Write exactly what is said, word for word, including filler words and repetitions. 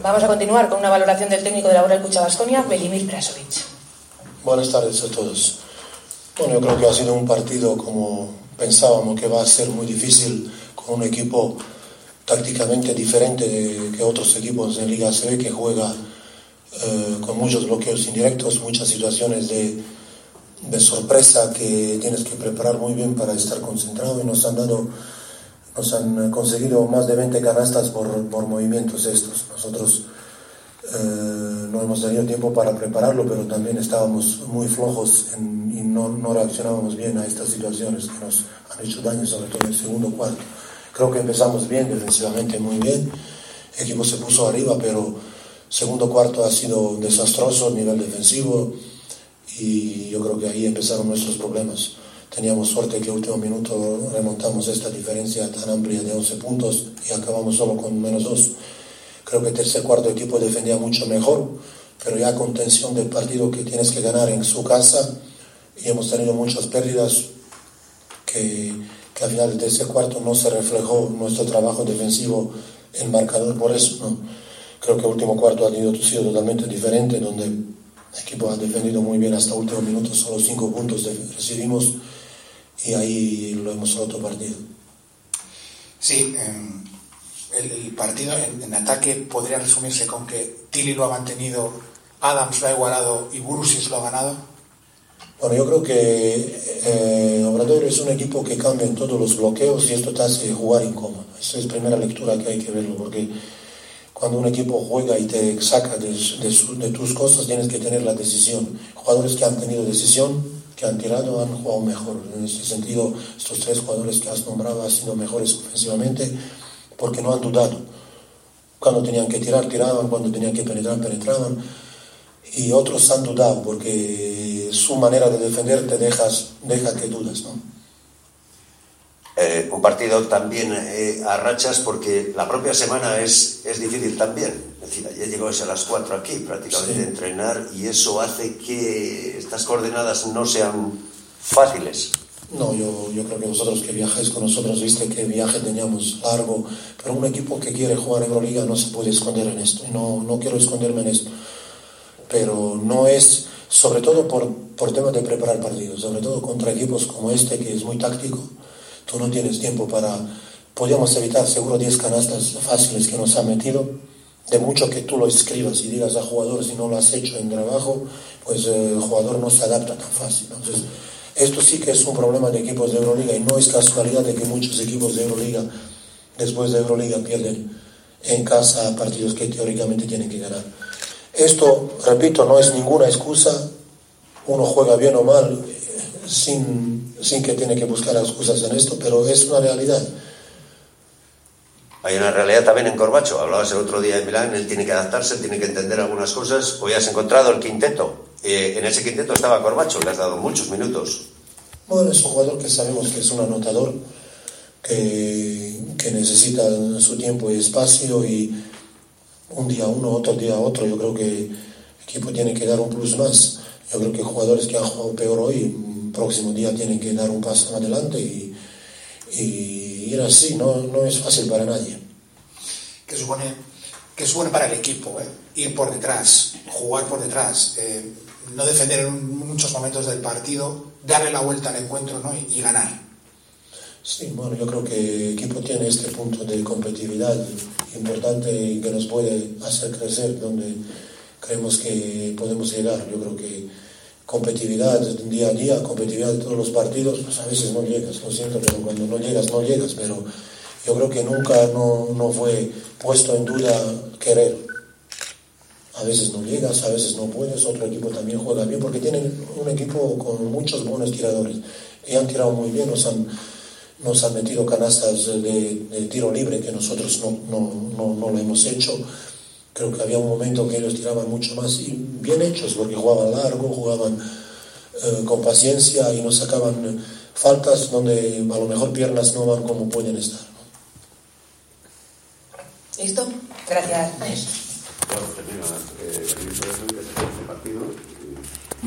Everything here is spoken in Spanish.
Vamos a continuar con una valoración del técnico de la Real Cucha Baskonia, Velimir Prasovic. Buenas tardes a todos. Bueno, yo creo que ha sido un partido como pensábamos que va a ser muy difícil, con un equipo tácticamente diferente de, que otros equipos en Liga A C B, que juega eh, con muchos bloqueos indirectos, muchas situaciones de, de sorpresa que tienes que preparar muy bien para estar concentrado, y nos han dado, nos han conseguido más de veinte canastas por, por movimientos estos. Nosotros eh, no hemos tenido tiempo para prepararlo, pero también estábamos muy flojos en, y no, no reaccionábamos bien a estas situaciones que nos han hecho daño, sobre todo en el segundo cuarto. Creo que empezamos bien, defensivamente muy bien, el equipo se puso arriba, pero segundo cuarto ha sido desastroso a nivel defensivo, y yo creo que ahí empezaron nuestros problemas. Teníamos suerte que último minuto remontamos esta diferencia tan amplia de once puntos y acabamos solo con menos dos. Creo que el tercer cuarto equipo defendía mucho mejor, pero ya con tensión del partido que tienes que ganar en su casa, y hemos tenido muchas pérdidas que, que al final del tercer cuarto no se reflejó nuestro trabajo defensivo en marcador. Por eso, ¿no? Creo que el último cuarto ha sido totalmente diferente, donde el equipo ha defendido muy bien hasta el último minuto, solo cinco puntos recibimos y ahí lo hemos roto partido. Sí, eh, el, el partido en, en ataque podría resumirse con que Tilly lo ha mantenido, Adams lo ha igualado y Burusis lo ha ganado. Bueno, yo creo que eh, Obradoiro es un equipo que cambia en todos los bloqueos y esto te hace jugar incómodo. Esa es la primera lectura que hay que verlo, porque cuando un equipo juega y te saca de, de, su, de tus cosas, tienes que tener la decisión. Jugadores que han tenido decisión, que han tirado, han jugado mejor. En este sentido, estos tres jugadores que has nombrado han sido mejores ofensivamente porque no han dudado. Cuando tenían que tirar, tiraban, cuando tenían que penetrar, penetraban. Y otros han dudado porque su manera de defender te dejas, deja que dudas, ¿no? Eh, un partido también eh, a rachas, porque la propia semana es, es difícil también. Es decir, ayer llegó a las cuatro aquí prácticamente, sí, a entrenar, y eso hace que estas coordenadas no sean fáciles. No, yo, yo creo que vosotros que viajáis con nosotros viste que viaje teníamos largo, pero un equipo que quiere jugar Euroliga no se puede esconder en esto, y no, no quiero esconderme en esto, pero no es, sobre todo por, por temas de preparar partidos, sobre todo contra equipos como este que es muy táctico. Tú no tienes tiempo para... Podríamos evitar seguro diez canastas fáciles que nos han metido, de mucho que tú lo escribas y digas al jugador, si no lo has hecho en trabajo, pues eh, el jugador no se adapta tan fácil. Entonces, esto sí que es un problema de equipos de Euroliga, y no es casualidad de que muchos equipos de Euroliga, después de Euroliga, pierden en casa partidos que teóricamente tienen que ganar. Esto, repito, no es ninguna excusa. Uno juega bien o mal, sin, sin que tiene que buscar excusas en esto, pero es una realidad. Hay una realidad también en Corbacho. Hablabas el otro día de Milán, él tiene que adaptarse, tiene que entender algunas cosas. Hoy has encontrado el quinteto. Eh, en ese quinteto estaba Corbacho, le has dado muchos minutos. Bueno, es un jugador que sabemos que es un anotador, que, que necesita su tiempo y espacio, y un día uno, otro día otro. Yo creo que el equipo tiene que dar un plus más. Yo creo que jugadores que han jugado peor hoy, el próximo día tienen que dar un paso adelante y, y ir así. No, no es fácil para nadie. ¿Qué supone, qué supone para el equipo? Eh? Ir por detrás, jugar por detrás, eh, no defender en muchos momentos del partido, darle la vuelta al encuentro, ¿no? y, y ganar. Sí, bueno, yo creo que el equipo tiene este punto de competitividad importante y que nos puede hacer crecer donde creemos que podemos llegar. Yo creo que competitividad día a día, competitividad de todos los partidos, pues a veces no llegas, lo siento, pero cuando no llegas, no llegas, pero yo creo que nunca no, no fue puesto en duda querer. A veces no llegas, a veces no puedes, otro equipo también juega bien, porque tienen un equipo con muchos buenos tiradores, y han tirado muy bien, nos han, nos han metido canastas de, de tiro libre que nosotros no, no, no, no lo hemos hecho. Creo que había un momento que ellos tiraban mucho más, y bien hechos, porque jugaban largo, jugaban eh, con paciencia, y nos sacaban eh, faltas donde a lo mejor piernas no van como pueden estar, ¿no? ¿Listo? Gracias.